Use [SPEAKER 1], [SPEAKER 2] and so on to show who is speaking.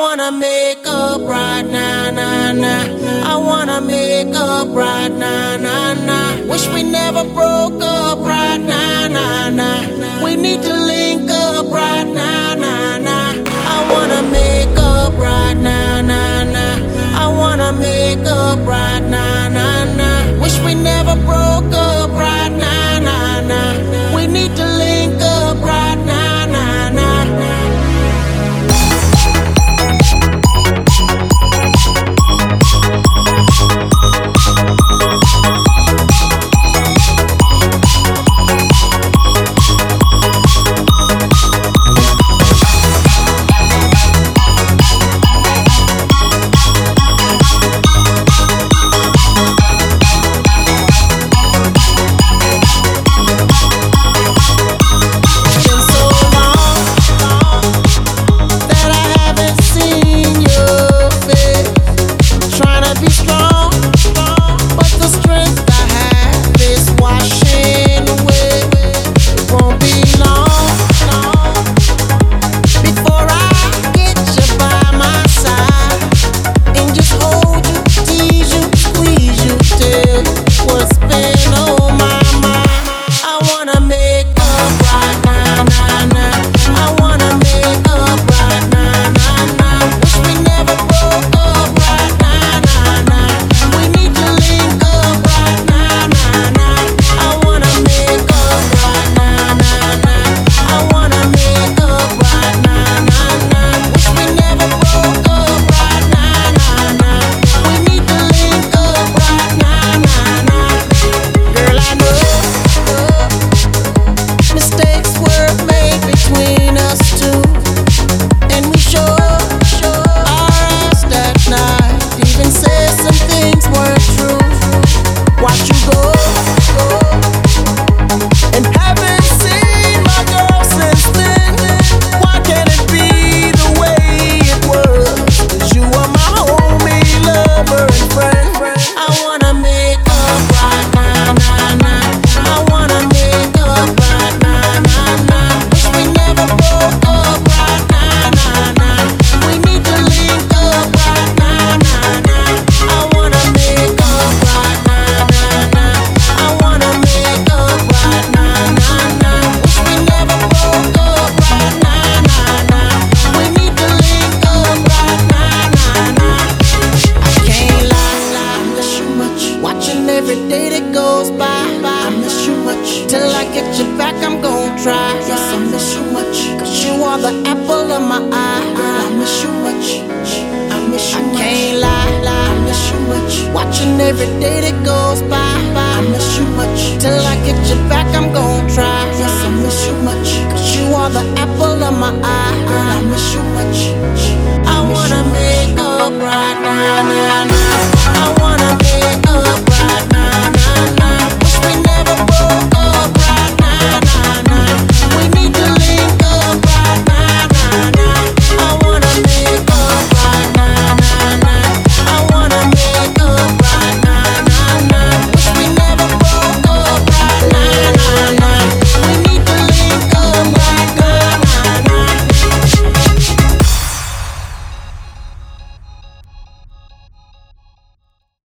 [SPEAKER 1] wanna make up right now, nah, nah. I wanna make up right now, nah, nah. Wish we never broke up right now, nah, nah. We need to link up right now, nah, nah. I wanna make up right now, nah, nah. I wanna make up right now, nah, nah. Wish we never broke up right now, nah, nah. We need to link up right now, nah, nah. Every day that goes by, I miss you much. Till I get you back, I'm gon' try. Yes, I miss you much. Cause you are the apple of my eye. Girl, I miss you much. I miss you much. I can't lie, I miss you much. Watching every day that goes by, I miss you much. Till I get you back, I'm gon' try. Yes, I miss you much. Cause you are the apple of my eye. Girl, I miss you much. I wanna make up right now, nah, nah. I wanna make up right now, nah, nah.